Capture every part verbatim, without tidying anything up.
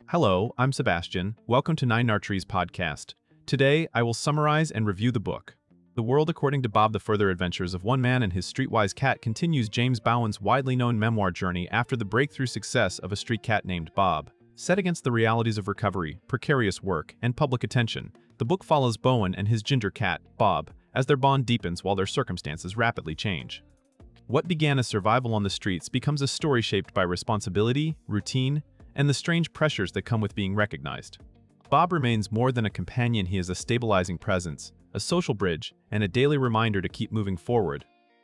Hello, I'm Sebastian. Welcome to Nine Archery's podcast. Today, I will summarize and review the book. The World According to Bob: The Further Adventures of One Man and His Streetwise Cat continues James Bowen's widely known memoir journey after the breakthrough success of a street cat named Bob. Set against the realities of recovery, precarious work, and public attention, the book follows Bowen and his ginger cat, Bob, as their bond deepens while their circumstances rapidly change. What began as survival on the streets becomes a story shaped by responsibility, routine, and the strange pressures that come with being recognized. Bob remains more than a companion. He is a stabilizing presence, a social bridge, and a daily reminder to keep moving forward.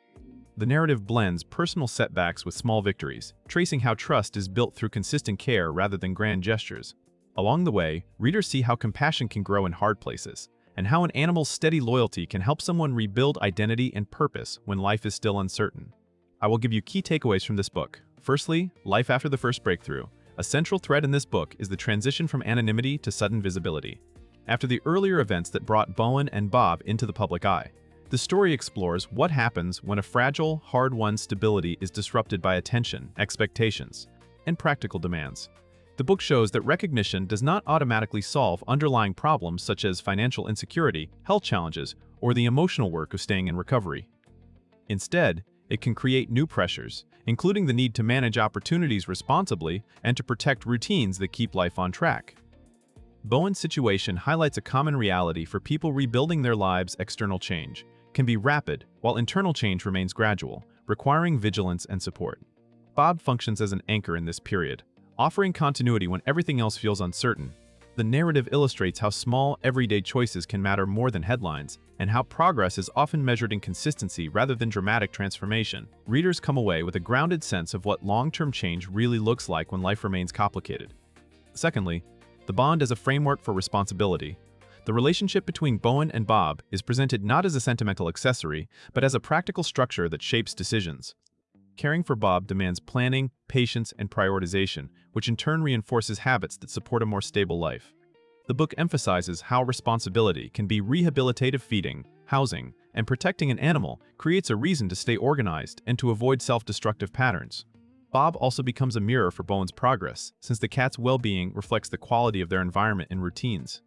The narrative blends personal setbacks with small victories, tracing how trust is built through consistent care rather than grand gestures. Along the way, readers see how compassion can grow in hard places, and how an animal's steady loyalty can help someone rebuild identity and purpose when life is still uncertain. I will give you key takeaways from this book. Firstly, life after the first breakthrough. A central thread in this book is the transition from anonymity to sudden visibility. After the earlier events that brought Bowen and Bob into the public eye, the story explores what happens when a fragile, hard-won stability is disrupted by attention, expectations, and practical demands. The book shows that recognition does not automatically solve underlying problems such as financial insecurity, health challenges, or the emotional work of staying in recovery. Instead, it can create new pressures, including the need to manage opportunities responsibly and to protect routines that keep life on track. Bowen's situation highlights a common reality for people rebuilding their lives. External change can be rapid, while internal change remains gradual, requiring vigilance and support. Bob functions as an anchor in this period, offering continuity when everything else feels uncertain. The narrative illustrates how small, everyday choices can matter more than headlines, and how progress is often measured in consistency rather than dramatic transformation. Readers come away with a grounded sense of what long-term change really looks like when life remains complicated. Secondly, the bond as a framework for responsibility. The relationship between Bowen and Bob is presented not as a sentimental accessory, but as a practical structure that shapes decisions. Caring for Bob demands planning, patience, and prioritization, which in turn reinforces habits that support a more stable life. The book emphasizes how responsibility can be rehabilitative. Feeding, housing, and protecting an animal creates a reason to stay organized and to avoid self-destructive patterns. Bob also becomes a mirror for Bowen's progress, since the cat's well-being reflects the quality of their environment and routines.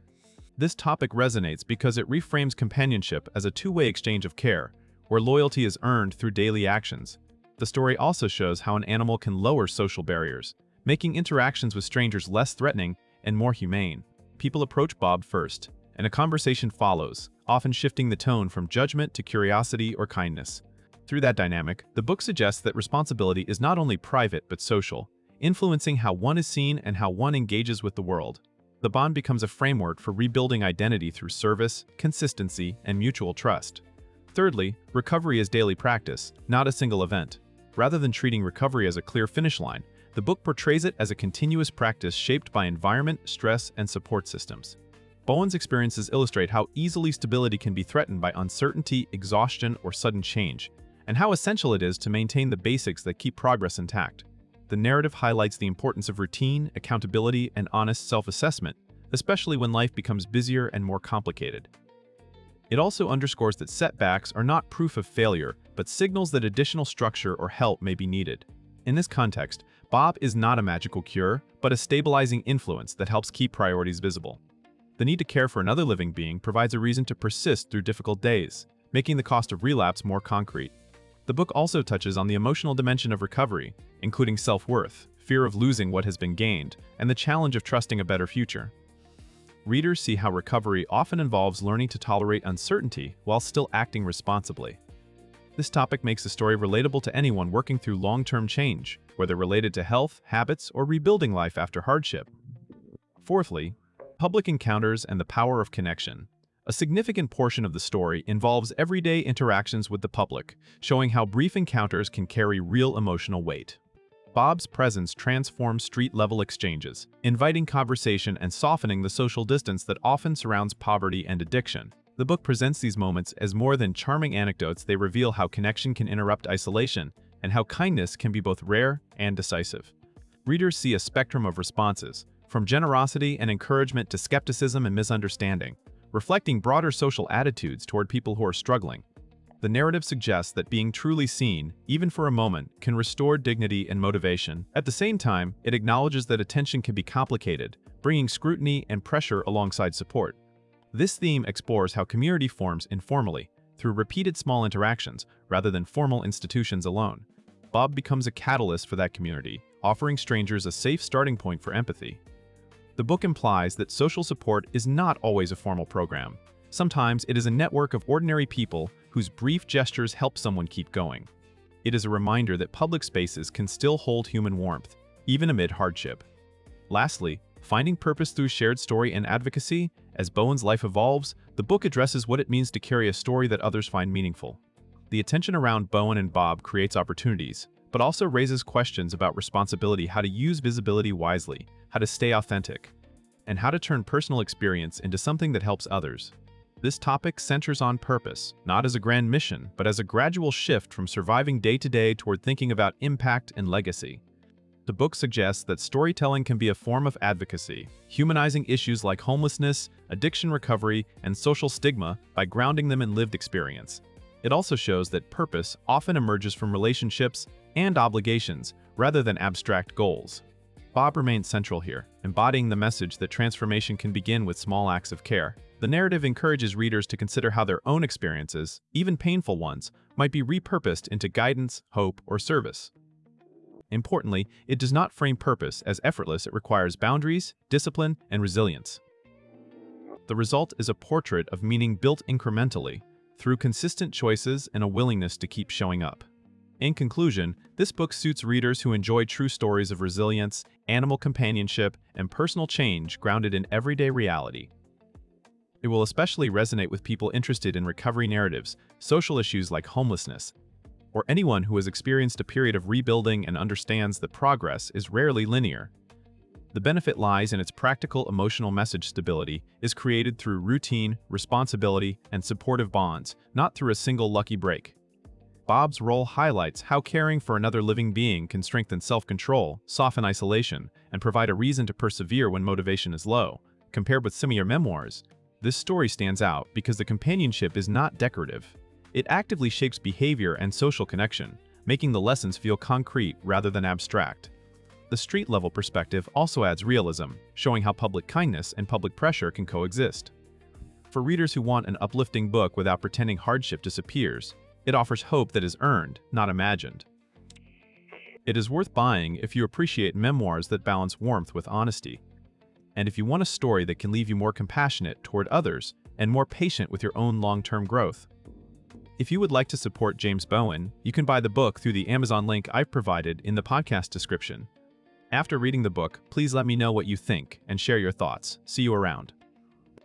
This topic resonates because it reframes companionship as a two-way exchange of care, where loyalty is earned through daily actions. The story also shows how an animal can lower social barriers, making interactions with strangers less threatening and more humane. People approach Bob first, and a conversation follows, often shifting the tone from judgment to curiosity or kindness. Through that dynamic, the book suggests that responsibility is not only private but social, influencing how one is seen and how one engages with the world. The bond becomes a framework for rebuilding identity through service, consistency, and mutual trust. Thirdly, recovery is daily practice, not a single event. Rather than treating recovery as a clear finish line, the book portrays it as a continuous practice shaped by environment, stress, and support systems. Bowen's experiences illustrate how easily stability can be threatened by uncertainty, exhaustion, or sudden change, and how essential it is to maintain the basics that keep progress intact. The narrative highlights the importance of routine, accountability, and honest self-assessment, especially when life becomes busier and more complicated. It also underscores that setbacks are not proof of failure, but signals that additional structure or help may be needed. In this context, Bob is not a magical cure, but a stabilizing influence that helps keep priorities visible. The need to care for another living being provides a reason to persist through difficult days, making the cost of relapse more concrete. The book also touches on the emotional dimension of recovery, including self-worth, fear of losing what has been gained, and the challenge of trusting a better future. Readers see how recovery often involves learning to tolerate uncertainty while still acting responsibly. This topic makes the story relatable to anyone working through long-term change, whether related to health, habits, or rebuilding life after hardship. Fourthly, public encounters and the power of connection. A significant portion of the story involves everyday interactions with the public, showing how brief encounters can carry real emotional weight. Bob's presence transforms street-level exchanges, inviting conversation and softening the social distance that often surrounds poverty and addiction. The book presents these moments as more than charming anecdotes. They reveal how connection can interrupt isolation and how kindness can be both rare and decisive. Readers see a spectrum of responses, from generosity and encouragement to skepticism and misunderstanding, reflecting broader social attitudes toward people who are struggling. The narrative suggests that being truly seen, even for a moment, can restore dignity and motivation. At the same time, it acknowledges that attention can be complicated, bringing scrutiny and pressure alongside support. This theme explores how community forms informally, through repeated small interactions, rather than formal institutions alone. Bob becomes a catalyst for that community, offering strangers a safe starting point for empathy. The book implies that social support is not always a formal program. Sometimes it is a network of ordinary people whose brief gestures help someone keep going. It is a reminder that public spaces can still hold human warmth, even amid hardship. Lastly, finding purpose through shared story and advocacy. As Bowen's life evolves, the book addresses what it means to carry a story that others find meaningful. The attention around Bowen and Bob creates opportunities, but also raises questions about responsibility, how to use visibility wisely, how to stay authentic, and how to turn personal experience into something that helps others. This topic centers on purpose, not as a grand mission, but as a gradual shift from surviving day-to-day toward thinking about impact and legacy. The book suggests that storytelling can be a form of advocacy, humanizing issues like homelessness, addiction recovery, and social stigma by grounding them in lived experience. It also shows that purpose often emerges from relationships and obligations rather than abstract goals. Bob remains central here, embodying the message that transformation can begin with small acts of care. The narrative encourages readers to consider how their own experiences, even painful ones, might be repurposed into guidance, hope, or service. Importantly, it does not frame purpose as effortless. It requires boundaries, discipline, and resilience. The result is a portrait of meaning built incrementally, through consistent choices and a willingness to keep showing up. In conclusion, this book suits readers who enjoy true stories of resilience, animal companionship, and personal change grounded in everyday reality. It will especially resonate with people interested in recovery narratives, social issues like homelessness, or anyone who has experienced a period of rebuilding and understands that progress is rarely linear. The benefit lies in its practical emotional message. Stability is created through routine, responsibility, and supportive bonds, not through a single lucky break. Bob's role highlights how caring for another living being can strengthen self-control, soften isolation, and provide a reason to persevere when motivation is low. Compared with similar memoirs, this story stands out because the companionship is not decorative. It actively shapes behavior and social connection, making the lessons feel concrete rather than abstract. The street-level perspective also adds realism, showing how public kindness and public pressure can coexist. For readers who want an uplifting book without pretending hardship disappears, it offers hope that is earned, not imagined. It is worth buying if you appreciate memoirs that balance warmth with honesty, and if you want a story that can leave you more compassionate toward others and more patient with your own long-term growth. If you would like to support James Bowen, you can buy the book through the Amazon link I've provided in the podcast description. After reading the book, please let me know what you think and share your thoughts. See you around.